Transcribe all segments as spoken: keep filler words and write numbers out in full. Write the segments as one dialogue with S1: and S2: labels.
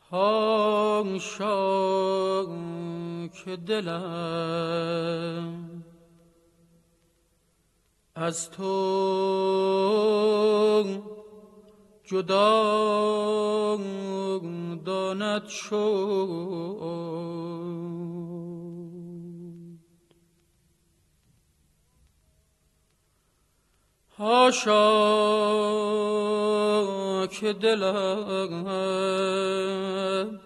S1: حاشا که دلم از تو جدا داند شد. حاشا که دلم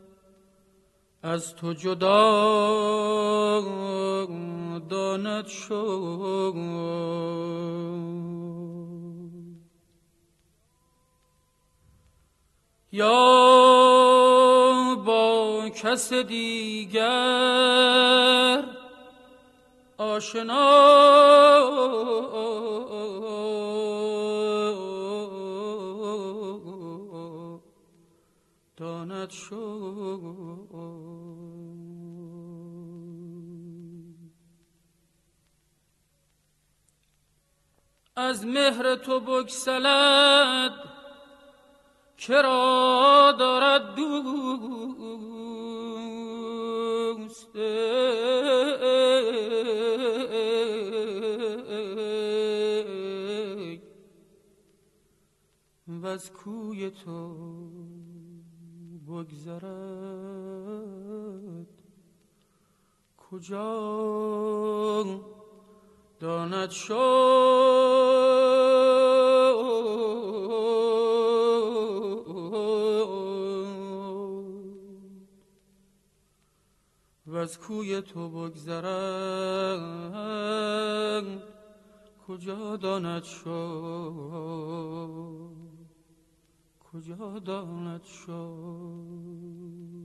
S1: از تو جدا داند شد. یا با کس دیگر آشنا داند شد. از مهر تو بگسلد کرا دارد دوست، و از کوی تو بگذرد کجا داند شد. و از کوی تو بگذرد کجا داند شد، کجا داند شد.